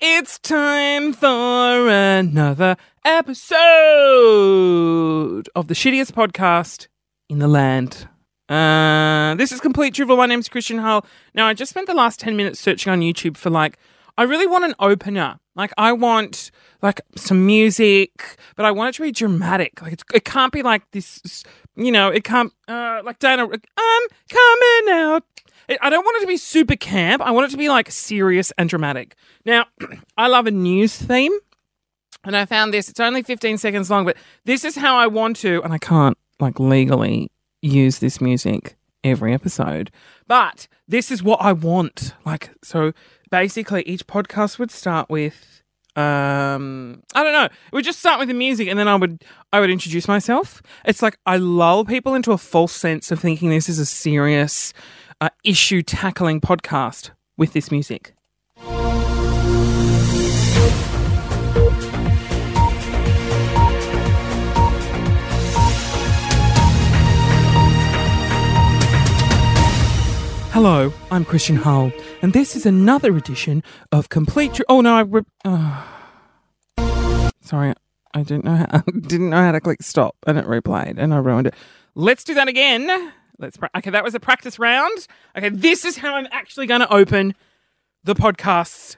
It's time for another episode of the shittiest podcast in the land. This is Complete Drivel. My name's Christian Hull. Now, I just spent the last 10 minutes searching on YouTube for, I really want an opener. I want, some music, but I want it to be dramatic. It can't be like this, it can't, like Dana, I'm coming out. I don't want it to be super camp. I want it to be, serious and dramatic. Now, I love a news theme, and I found this. It's only 15 seconds long, but this is how I want to, and I can't, legally use this music every episode, but this is what I want. So basically each podcast would start with, I don't know, it would just start with the music, and then I would introduce myself. It's I lull people into a false sense of thinking this is a serious issue tackling podcast with this music. Hello, I'm Christian Hull, and this is another edition of Complete... Sorry, I didn't know how to click stop, and it replayed, and I ruined it. Let's do that again. Okay, that was a practice round. Okay, this is how I'm actually going to open the podcast.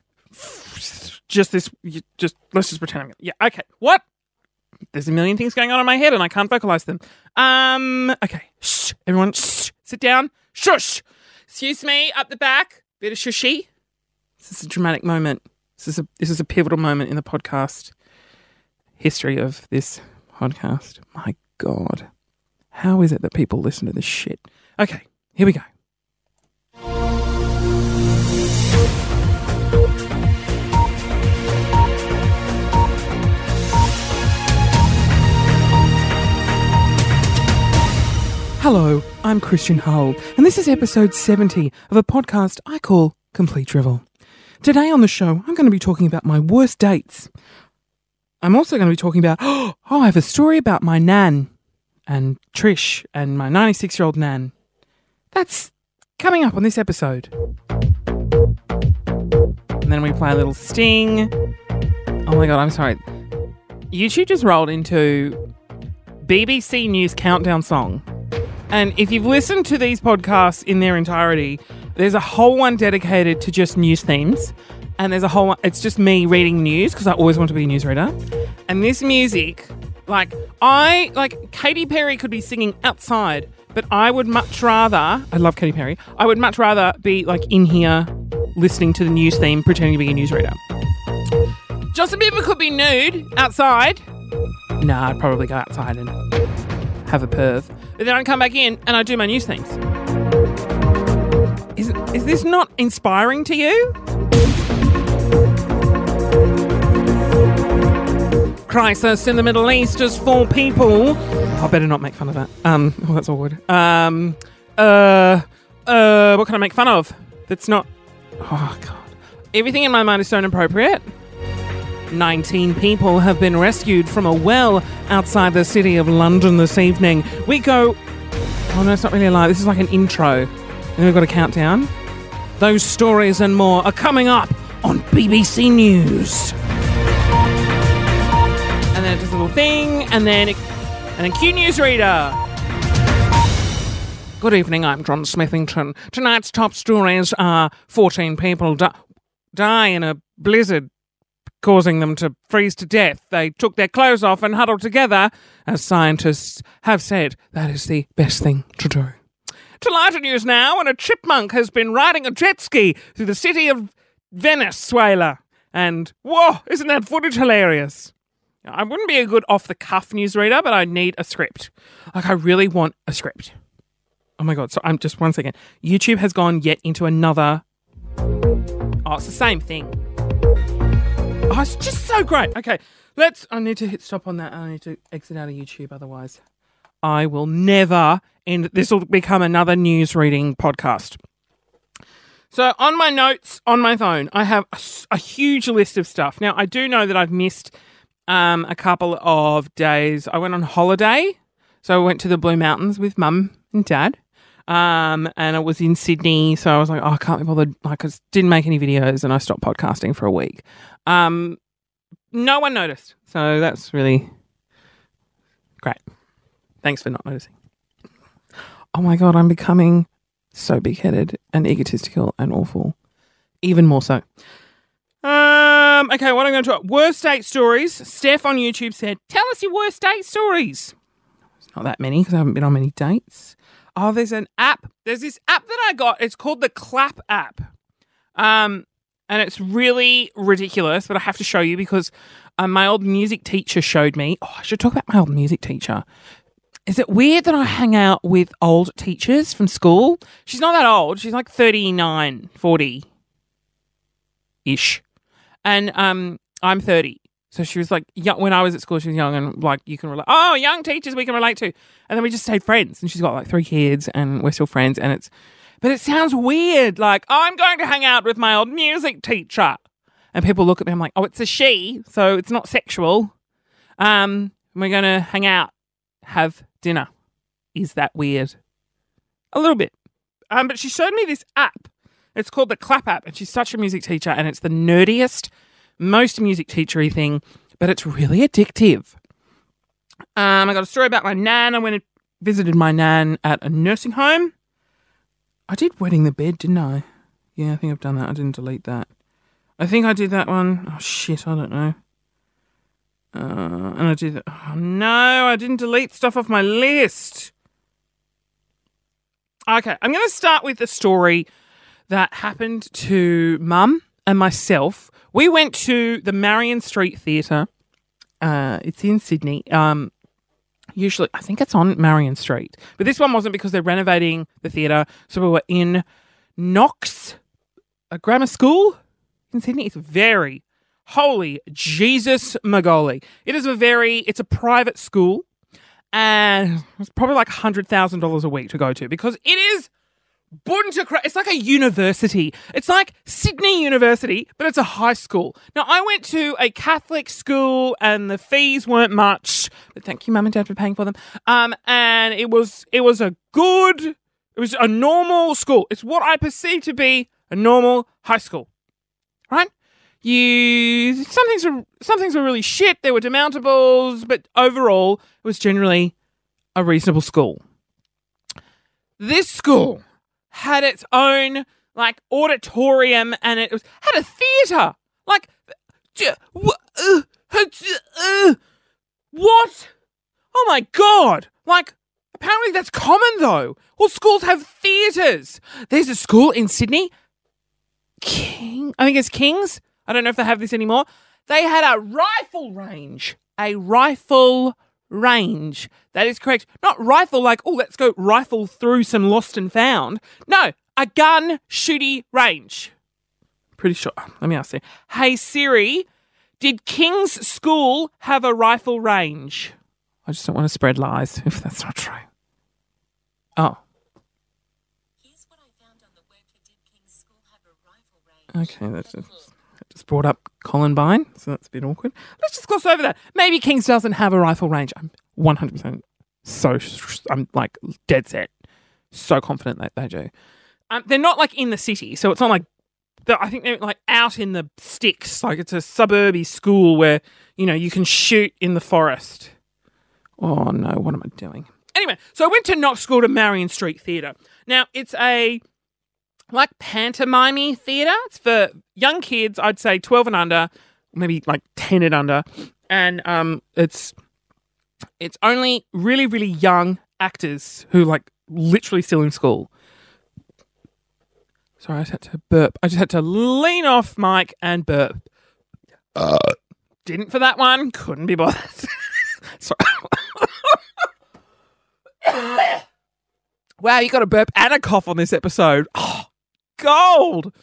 Let's just pretend. Okay. What? There's a million things going on in my head, and I can't vocalize them. Okay. Shh. Everyone, shh. Sit down. Shush. Excuse me, up the back. Bit of shushy. This is a dramatic moment. This is a pivotal moment in the podcast history of this podcast. My God. How is it that people listen to this shit? Okay, here we go. Hello, I'm Christian Hull, and this is episode 70 of a podcast I call Complete Drivel. Today on the show, I'm going to be talking about my worst dates. I'm also going to be talking about, I have a story about my nan and Trish and my 96-year-old nan. That's coming up on this episode. And then we play a little sting. Oh my God, I'm sorry. YouTube just rolled into BBC News countdown song. And if you've listened to these podcasts in their entirety, there's a whole one dedicated to just news themes. And there's a whole one, it's just me reading news because I always want to be a newsreader. And this music... Katy Perry could be singing outside, but I would much rather, I love Katy Perry, I would much rather be in here listening to the news theme, pretending to be a newsreader. Justin Bieber could be nude outside. Nah, I'd probably go outside and have a perv. But then I'd come back in and I'd do my news themes. Is this not inspiring to you? Crisis in the Middle East as 4 people. I better not make fun of that. That's awkward. What can I make fun of? That's not... Oh, God. Everything in my mind is so inappropriate. 19 people have been rescued from a well outside the city of London this evening. We go... Oh, no, it's not really a lie. This is like an intro. Then we've got a countdown. Those stories and more are coming up on BBC News. And then it does a little thing, and then cue newsreader. Good evening, I'm John Smithington. Tonight's top stories are 14 people die in a blizzard, causing them to freeze to death. They took their clothes off and huddled together. As scientists have said, that is the best thing to do. To lighter news now, and a chipmunk has been riding a jet ski through the city of Venezuela. And, whoa, isn't that footage hilarious? I wouldn't be a good off-the-cuff newsreader, but I need a script. I really want a script. Oh my God, so I'm just one second. YouTube has gone yet into another... Oh, it's the same thing. Oh, it's just so great. Okay, I need to hit stop on that. I need to exit out of YouTube, otherwise I will never end. This will become another news reading podcast. So on my notes on my phone, I have a huge list of stuff. Now, I do know that I've missed a couple of days. I went on holiday. So I went to the Blue Mountains with Mum and Dad. and it was in Sydney. So I was like, oh, I can't be bothered. Like, I didn't make any videos and I stopped podcasting for a week. No one noticed. So that's really great. Thanks for not noticing. Oh my God, I'm becoming so big-headed and egotistical and awful. Even more so. Okay, what I'm going to talk. Worst date stories. Steph on YouTube said, tell us your worst date stories. It's not that many because I haven't been on many dates. Oh, there's an app. There's this app that I got. It's called the Clap app. And it's really ridiculous, but I have to show you because my old music teacher showed me. Oh, I should talk about my old music teacher. Is it weird that I hang out with old teachers from school? She's not that old. She's like 39, 40-ish. And I'm 30. So she was like, young, when I was at school, she was young and like, you can relate. Oh, young teachers we can relate to. And then we just stayed friends. And she's got like 3 kids and we're still friends. And but it sounds weird. Like, I'm going to hang out with my old music teacher. And people look at me, I'm like, oh, it's a she. So it's not sexual. We're going to hang out, have dinner. Is that weird? A little bit. But she showed me this app. It's called the Clap app, and she's such a music teacher, and it's the nerdiest, most music teachery thing, but it's really addictive. I got a story about my nan. I went and visited my nan at a nursing home. I did Wetting the Bed, didn't I? Yeah, I think I've done that. I didn't delete that. I think I did that one. Oh, shit, I don't know. And I did that. Oh, no, I didn't delete stuff off my list. Okay, I'm going to start with the story that happened to Mum and myself. We went to the Marion Street Theatre. It's in Sydney. Usually, I think it's on Marion Street. But this one wasn't because they're renovating the theatre. So we were in Knox, a grammar school in Sydney. It's very... Holy Jesus Magoli. It's a private school and it's probably like $100,000 a week to go to because it is it's like a university. It's like Sydney University, but it's a high school. Now, I went to a Catholic school and the fees weren't much, but thank you, Mum and Dad, for paying for them. And it was a normal school. It's what I perceive to be a normal high school, right? Some things were really shit. There were demountables, but overall, it was generally a reasonable school. This school had its own like auditorium, and it had a theatre. Like, what? Oh my God! Like, apparently that's common though. All schools have theatres. There's a school in Sydney, I think it's King's. I don't know if they have this anymore. They had a rifle range. A rifle range. That is correct. Not rifle like, oh, let's go rifle through some lost and found. No, a gun shooty range. Pretty sure. Let me ask you. Hey, Siri, did King's School have a rifle range? I just don't want to spread lies if that's not true. Oh. Here's what I found on the web for did King's School have a rifle range. Okay, that's just brought up Columbine, so that's a bit awkward. Let's just gloss over that. Maybe King's doesn't have a rifle range. I'm 100% I'm like dead set, so confident that they do. They're not like in the city, so it's not like, I think they're like out in the sticks, like it's a suburby school where, you know, you can shoot in the forest. Oh no, what am I doing? Anyway, so I went to Knox School to Marion Street Theatre. Now, it's a like pantomime theatre. It's for young kids, I'd say 12 and under, maybe like 10 and under. And it's only really, really young actors who like literally still in school. Sorry, I just had to burp. I just had to lean off mic and burp. Didn't for that one. Couldn't be bothered. Sorry. Wow, you got a burp and a cough on this episode. Oh, gold.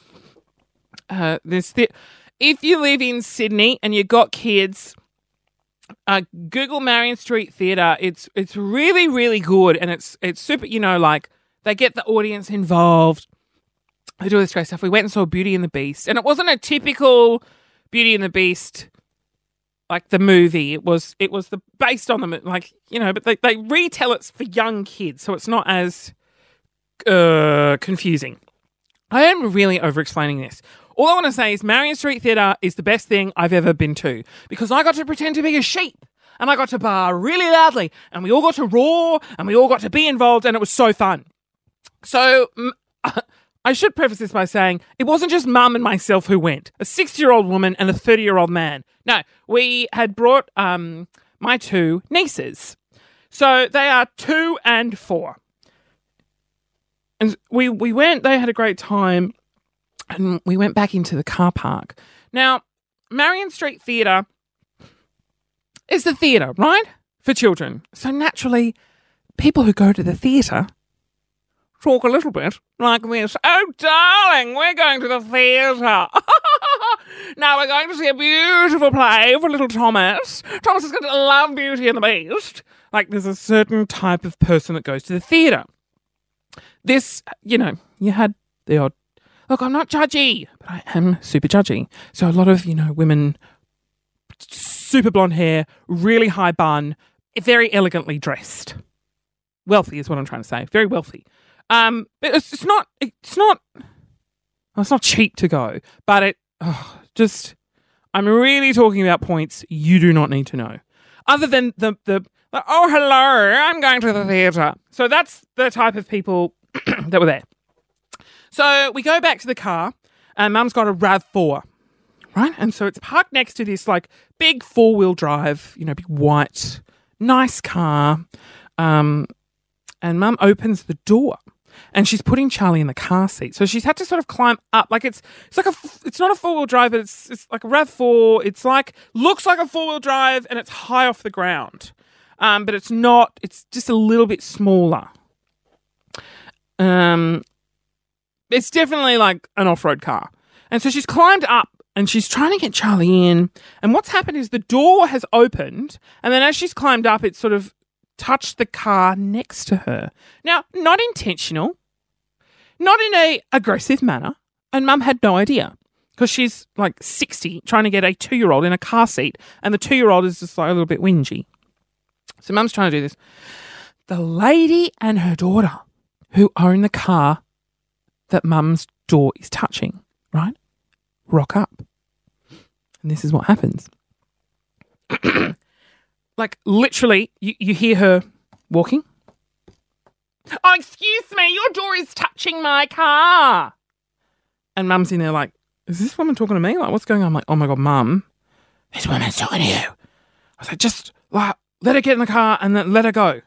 If you live in Sydney and you got kids, Google Marion Street Theatre. It's really, really good, and it's super. You know, like they get the audience involved. They do this great stuff. We went and saw Beauty and the Beast, and it wasn't a typical Beauty and the Beast, like the movie. It was based on them, like, you know, but they retell it for young kids, so it's not as confusing. I am really over-explaining this. All I want to say is Marion Street Theatre is the best thing I've ever been to because I got to pretend to be a sheep and I got to bar really loudly and we all got to roar and we all got to be involved and it was so fun. So I should preface this by saying it wasn't just Mum and myself who went. A 60-year-old woman and a 30-year-old man. No, we had brought my two nieces. So they are 2 and 4. And we went, they had a great time, and we went back into the car park. Now, Marion Street Theatre is the theatre, right? For children. So naturally, people who go to the theatre talk a little bit like this. Oh, darling, we're going to the theatre. Now we're going to see a beautiful play for little Thomas. Thomas is going to love Beauty and the Beast. Like, there's a certain type of person that goes to the theatre. This, you had the odd... Look, I'm not judgy, but I am super judgy. So a lot of, women, super blonde hair, really high bun, very elegantly dressed. Wealthy is what I'm trying to say. Very wealthy. It's not cheap to go, but I'm really talking about points you do not need to know. Other than the oh, hello, I'm going to the theatre. So that's the type of people that were there. So we go back to the car and Mum's got a RAV4, right? And so it's parked next to this like big 4-wheel drive, big white, nice car. And Mum opens the door. And she's putting Charlie in the car seat. So she's had to sort of climb up. Like it's not a 4-wheel drive, but it's like a RAV4. It's like, looks like a 4-wheel drive and it's high off the ground. But it's not, it's just a little bit smaller. It's definitely like an off-road car. And so she's climbed up and she's trying to get Charlie in. And what's happened is the door has opened. And then as she's climbed up, it's sort of touched the car next to her. Now, not intentional, not in a aggressive manner, and Mum had no idea because she's like 60 trying to get a 2-year-old in a car seat and the 2-year-old is just like a little bit whingy. So Mum's trying to do this. The lady and her daughter who are in the car that Mum's door is touching, right, rock up. And this is what happens. Like, literally, you hear her walking. Oh, excuse me, your door is touching my car. And Mum's in there like, is this woman talking to me? Like, what's going on? I'm like, oh my God, Mum, this woman's talking to you. I was like, just let her get in the car and then let her go.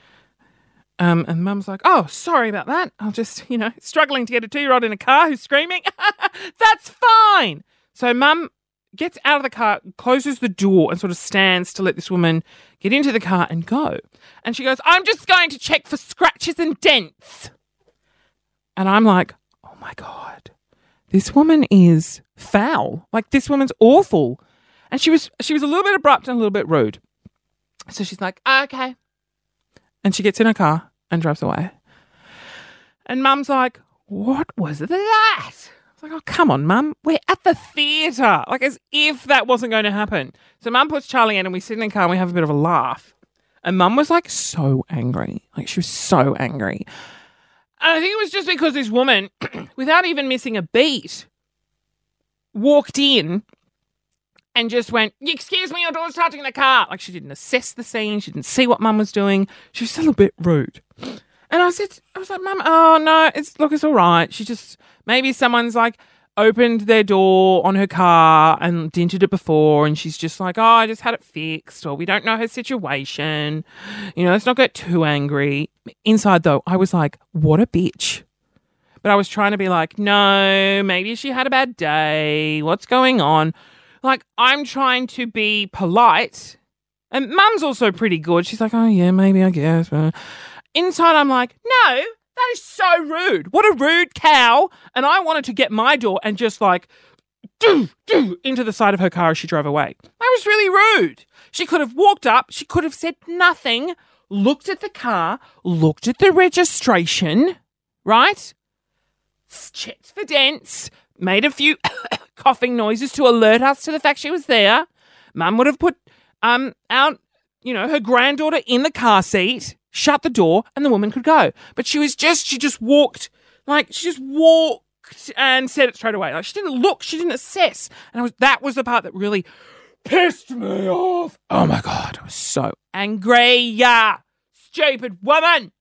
And Mum's like, oh, sorry about that. I'll just, struggling to get a 2-year-old in a car who's screaming. That's fine. So Mum gets out of the car, closes the door and sort of stands to let this woman get into the car and go. And she goes, I'm just going to check for scratches and dents. And I'm like, oh my God, this woman is foul. Like, this woman's awful. And she was a little bit abrupt and a little bit rude. So she's like, okay. And she gets in her car and drives away. And Mum's like, what was that? Like, oh, come on, Mum. We're at the theatre. Like, as if that wasn't going to happen. So Mum puts Charlie in and we sit in the car and we have a bit of a laugh. And Mum was, like, so angry. Like, she was so angry. And I think it was just because this woman, without even missing a beat, walked in and just went, excuse me, your daughter's touching the car. Like, she didn't assess the scene. She didn't see what Mum was doing. She was still a bit rude. And I was like, Mum, oh, no, it's all right. She just, maybe someone's like opened their door on her car and dented it before and she's just like, oh, I just had it fixed, or we don't know her situation. Let's not get too angry. Inside, though, I was like, what a bitch. But I was trying to be like, no, maybe she had a bad day. What's going on? Like, I'm trying to be polite. And Mum's also pretty good. She's like, oh, yeah, maybe, I guess. Inside, I'm like, no, that is so rude. What a rude cow. And I wanted to get my door and just like, into the side of her car as she drove away. That was really rude. She could have walked up. She could have said nothing, looked at the car, looked at the registration, right? Checked for dents, made a few coughing noises to alert us to the fact she was there. Mum would have put her granddaughter in the car seat shut the door, and the woman could go. But she just walked and said it straight away. Like, she didn't look, she didn't assess. And that was the part that really pissed me off. Oh my God, I was so angry. Yeah, stupid woman.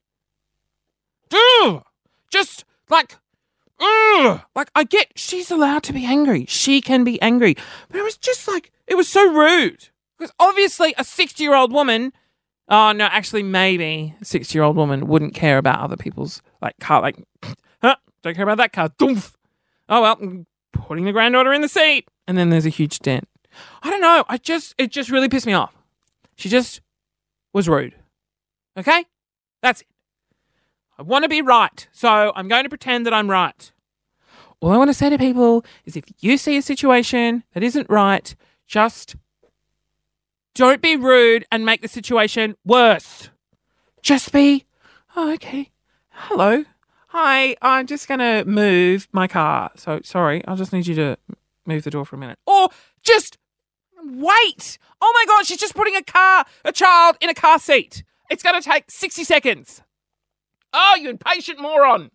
Ugh. Just like, ugh. Like, I get she's allowed to be angry. She can be angry. But it was just like, it was so rude. Because obviously a 60-year-old woman, oh no, actually maybe a 60-year-old woman wouldn't care about other people's car, don't care about that car. Doof. Oh well, putting the granddaughter in the seat. And then there's a huge dent. I don't know. It just really pissed me off. She just was rude. Okay? That's it. I want to be right. So I'm going to pretend that I'm right. All I want to say to people is if you see a situation that isn't right, just don't be rude and make the situation worse. Just be, oh, okay. Hello. Hi, I'm just going to move my car. So, sorry, I'll just need you to move the door for a minute. Or just wait. Oh my God, she's just putting a child in a car seat. It's going to take 60 seconds. Oh, you impatient moron.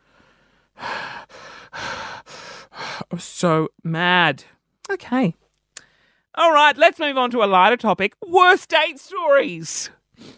I was so mad. Okay. All right, let's move on to a lighter topic. Worst date stories.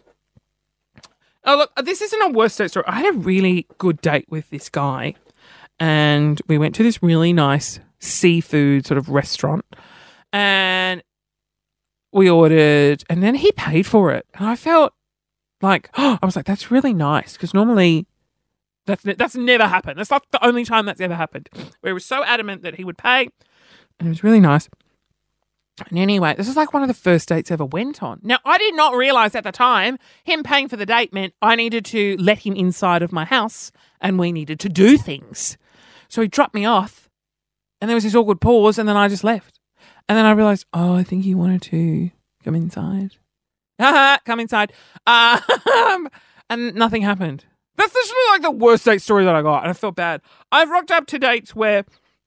Oh, look, this isn't a worst date story. I had a really good date with this guy, and we went to this really nice seafood sort of restaurant, and we ordered, and then he paid for it. And I felt like, I was like, that's really nice, because normally that's never happened. That's like the only time that's ever happened, where he was so adamant that he would pay, and it was really nice. And anyway, this is like one of the first dates I ever went on. Now, I did not realise at the time him paying for the date meant I needed to let him inside of my house and we needed to do things. So he dropped me off and there was this awkward pause and then I just left. And then I realised, oh, I think he wanted to come inside. Come inside. And nothing happened. That's literally like the worst date story that I got and I felt bad. I've rocked up to dates where,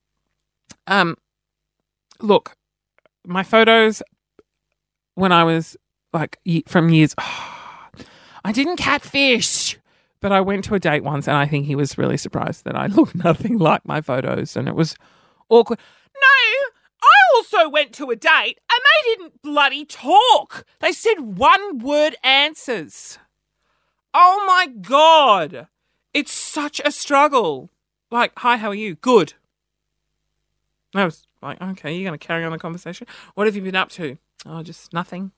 look, my photos when I was like from years, I didn't catfish, but I went to a date once and I think he was really surprised that I looked nothing like my photos and it was awkward. No, I also went to a date and they didn't bloody talk. They said one-word answers. Oh my God. It's such a struggle. Like, hi, how are you? Good. I was like, okay, you're going to carry on the conversation? What have you been up to? Oh, just nothing.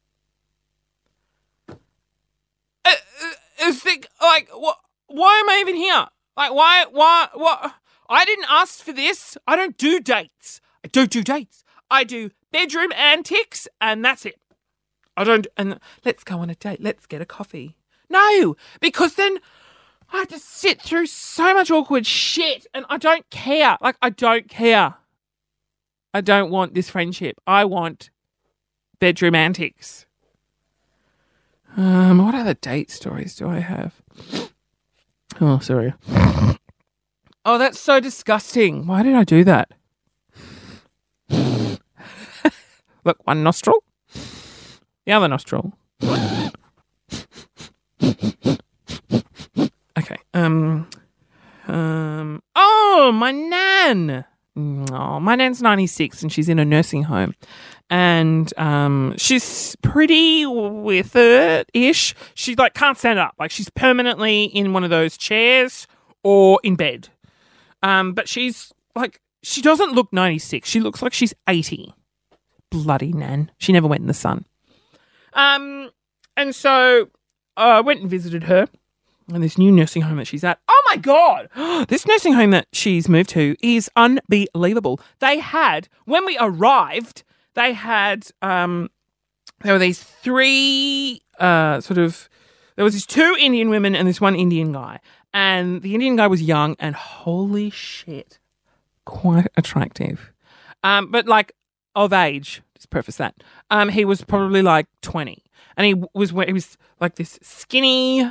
Why am I even here? Like, what? I didn't ask for this. I don't do dates. I don't do dates. I do bedroom antics and that's it. And let's go on a date. Let's get a coffee. No, because then I have to sit through so much awkward shit and I don't care. Like, I don't care. I don't want this friendship. I want bedroom antics. What other date stories do I have? Oh, sorry. Oh, that's so disgusting. Why did I do that? Look, one nostril. The other nostril. Okay. Oh, my nan. Oh, my nan's 96 and she's in a nursing home and she's pretty with it-ish. She like can't stand up. Like she's permanently in one of those chairs or in bed. But she's like, she doesn't look 96. She looks like she's 80. Bloody nan. She never went in the sun. And so I went and visited her. And this new nursing home that she's at. Oh my God! This nursing home that she's moved to is unbelievable. They had, when we arrived, there were these three there was these two Indian women and this one Indian guy. And the Indian guy was young and holy shit, quite attractive. But like of age, just preface that. He was probably like 20. And he was like this skinny,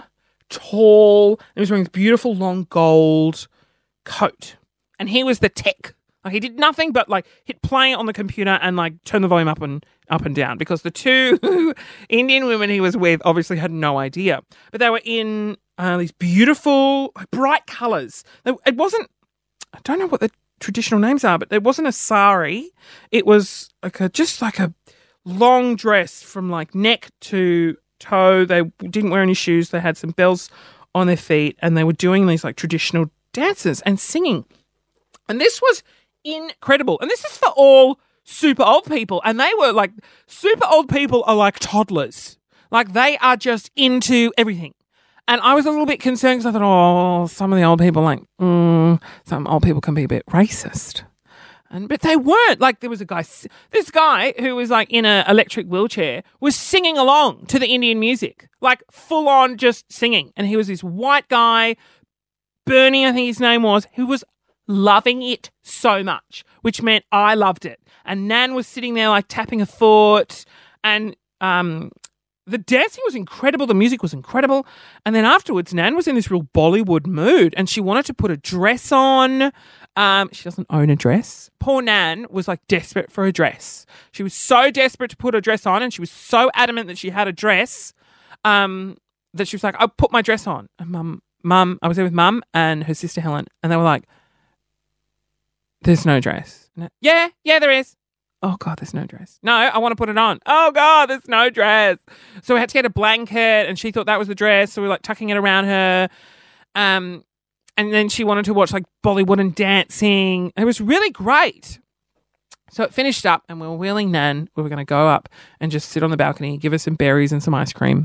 tall, and he was wearing this beautiful long gold coat. And he was the tech. Like he did nothing but like hit play on the computer and like turn the volume up and down because the two Indian women he was with obviously had no idea. But they were in these beautiful, like, bright colours. It wasn't, I don't know what the traditional names are, but it wasn't a sari. It was like just like a long dress from like neck to toe. They didn't wear any shoes. They had some bells on their feet and they were doing these like traditional dances and singing. And this was incredible. And this is for all super old people. And they were like, super old people are like toddlers. Like they are just into everything. And I was a little bit concerned because I thought, oh, some of the old people, like, some old people can be a bit racist. But they weren't. Like, there was this guy who was like in an electric wheelchair was singing along to the Indian music, like full on just singing. And he was this white guy, Bernie, I think his name was, who was loving it so much, which meant I loved it. And Nan was sitting there like tapping a foot and, the dancing was incredible. The music was incredible. And then afterwards, Nan was in this real Bollywood mood and she wanted to put a dress on. She doesn't own a dress. Poor Nan was like desperate for a dress. She was so desperate to put a dress on and she was so adamant that she had a dress that she was like, I'll put my dress on. And Mum, I was there with Mum and her sister Helen and they were like, there's no dress. Yeah, there is. Oh, God, there's no dress. No, I want to put it on. Oh, God, there's no dress. So we had to get a blanket and she thought that was the dress. So we were like tucking it around her. And then she wanted to watch like Bollywood and dancing. It was really great. So it finished up and we were wheeling Nan. We were going to go up and just sit on the balcony, give her some berries and some ice cream.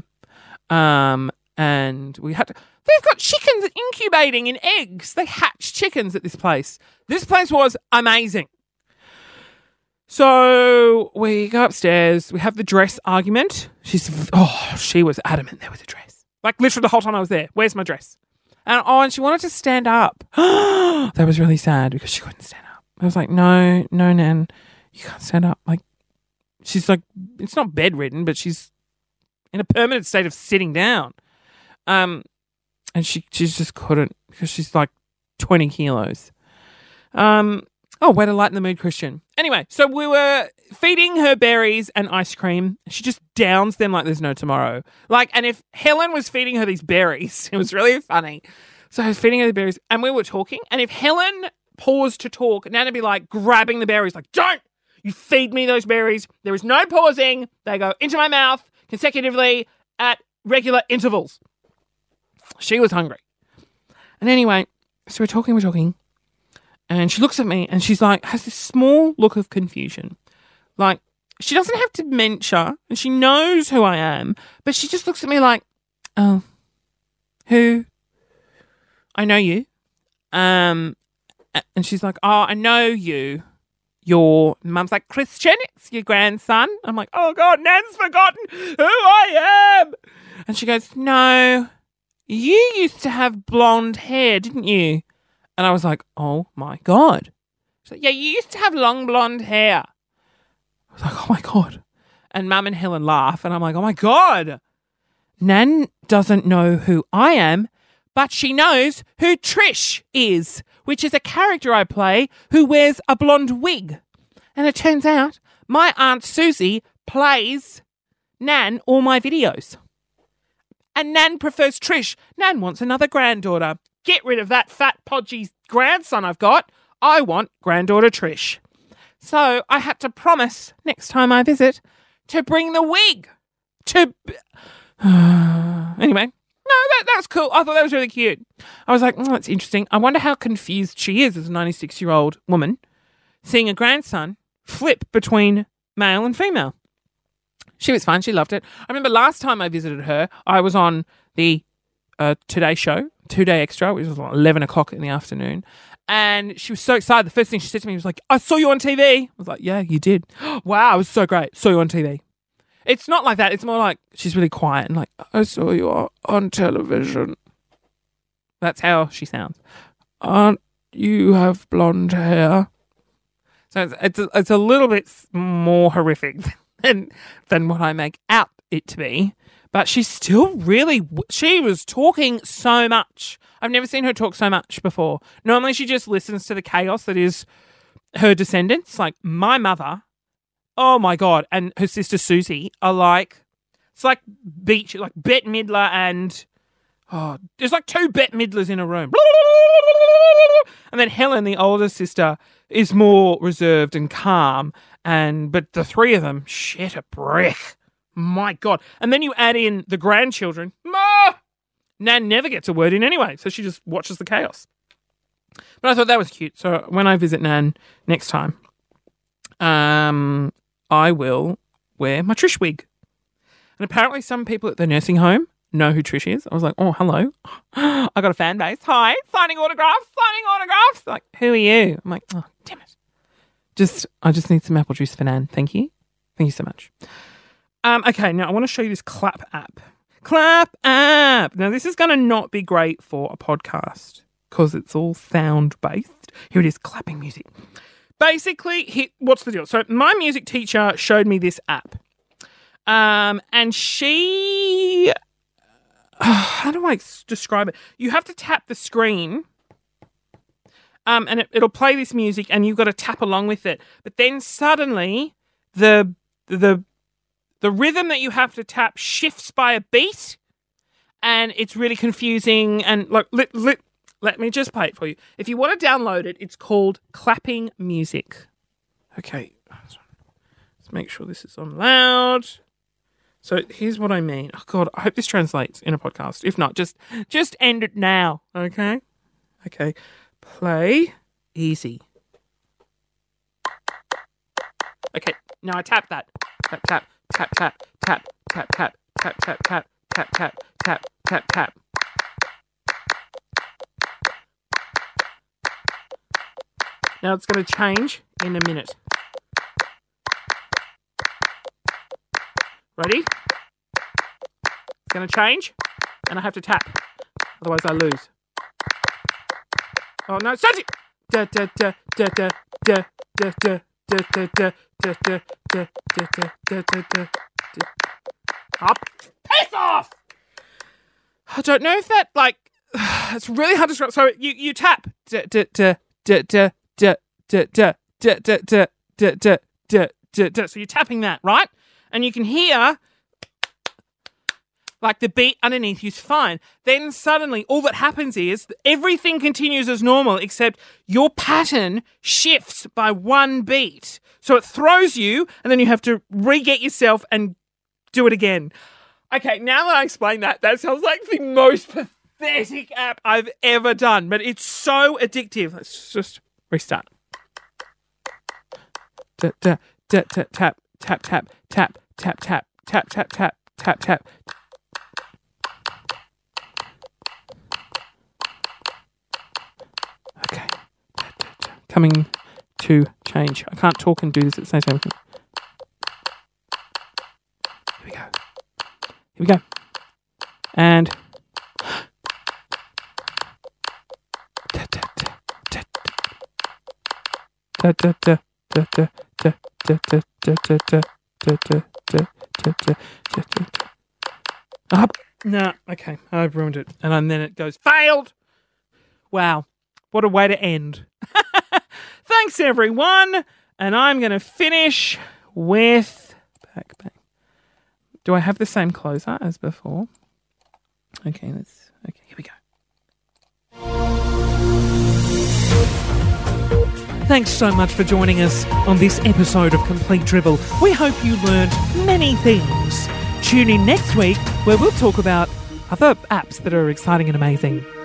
And we had to, they've got chickens incubating in eggs. They hatch chickens at this place. This place was amazing. So we go upstairs. We have the dress argument. She was adamant there was a dress. Like literally the whole time I was there. Where's my dress? And she wanted to stand up. That was really sad because she couldn't stand up. I was like, no, Nan, you can't stand up. Like, she's like, it's not bedridden, but she's in a permanent state of sitting down. And she just couldn't because she's like 20 kilos. Way to lighten the mood, Christian. Anyway, so we were feeding her berries and ice cream. She just downs them like there's no tomorrow. Like, and if Helen was feeding her these berries, it was really funny. So I was feeding her the berries and we were talking. And if Helen paused to talk, Nan would be like grabbing the berries, like, don't you feed me those berries. There is no pausing. They go into my mouth consecutively at regular intervals. She was hungry. And anyway, so we're talking. And she looks at me and she's like, has this small look of confusion. Like, she doesn't have dementia and she knows who I am, but she just looks at me like, oh, who? I know you. And she's like, oh, I know you. Your mum's like, Christian, it's your grandson. I'm like, oh, God, Nan's forgotten who I am. And she goes, no, you used to have blonde hair, didn't you? And I was like, oh, my God. She's like, yeah, you used to have long blonde hair. I was like, oh, my God. And Mum and Helen laugh. And I'm like, oh, my God. Nan doesn't know who I am, but she knows who Trish is, which is a character I play who wears a blonde wig. And it turns out my Aunt Susie plays Nan all my videos. And Nan prefers Trish. Nan wants another granddaughter. Get rid of that fat, podgy grandson I've got. I want granddaughter Trish. So I had to promise next time I visit to bring the wig. Anyway, no, that was cool. I thought that was really cute. I was like, oh, that's interesting. I wonder how confused she is as a 96-year-old woman seeing a grandson flip between male and female. She was fun. She loved it. I remember last time I visited her, I was on the Today Show, 2-day extra, which was like 11 o'clock in the afternoon. And she was so excited. The first thing she said to me was like, I saw you on TV. I was like, yeah, you did. Wow, it was so great. Saw you on TV. It's not like that. It's more like she's really quiet and like, I saw you on television. That's how she sounds. Aren't you have blonde hair? So it's a little bit more horrific than what I make out it to be. But she's still she was talking so much. I've never seen her talk so much before. Normally she just listens to the chaos that is her descendants, like my mother, oh my God, and her sister Susie are like, it's like Bette Midler and, there's like 2 Bette Midlers in a room. And then Helen, the older sister, is more reserved and calm. But the 3 of them, shit a brick. My God. And then you add in the grandchildren. Nan never gets a word in anyway, so she just watches the chaos. But I thought that was cute. So when I visit Nan next time, I will wear my Trish wig. And apparently some people at the nursing home know who Trish is. I was like, oh, hello. I got a fan base. Hi, signing autographs. Like, who are you? I'm like, oh, damn it. I just need some apple juice for Nan. Thank you. Thank you so much. Okay, now I want to show you this Clap app. Clap app. Now, this is going to not be great for a podcast because it's all sound-based. Here it is, clapping music. Basically, what's the deal? So my music teacher showed me this app. And she... how do I describe it? You have to tap the screen, and it'll play this music, and you've got to tap along with it. But then suddenly, the rhythm that you have to tap shifts by a beat, and it's really confusing. And like, let me just play it for you. If you want to download it, it's called Clapping Music. Okay, let's make sure this is on loud. So here's what I mean. Oh God, I hope this translates in a podcast. If not, just end it now. Okay. Play easy. Okay. Now I tap that. Tap tap tap tap tap tap tap tap tap tap tap tap tap tap tap. Now it's going to change in a minute. Ready? It's going to change, and I have to tap. Otherwise, I lose. Oh, no, it's changing! Da, da, da, da, da, da, da, da, da, da, da, da, da, da, da, da, da, da. Up. Piss off! I don't know if that, like, it's really hard to describe. So you tap. Da, da, da, da, da, da, da, da, da, da, da, da, da, da, da. So you're tapping that, right? And you can hear, like, the beat underneath you's fine. Then suddenly all that happens is everything continues as normal except your pattern shifts by one beat. So it throws you and then you have to re-get yourself and do it again. Okay, now that I explain that sounds like the most pathetic app I've ever done. But it's so addictive. Let's just restart. Tap, tap, tap, tap, tap, tap, tap, tap, tap, tap, tap, tap, tap, tap, tap. Okay. Coming to change. I can't talk and do this at the same time. Here we go. And no, okay, I've ruined it. And then it goes, failed! Wow, what a way to end. Thanks, everyone. And I'm going to finish with... Back. Do I have the same closer as before? Okay, here we go. Thanks so much for joining us on this episode of Complete Dribble. We hope you learned many things. Tune in next week where we'll talk about other apps that are exciting and amazing.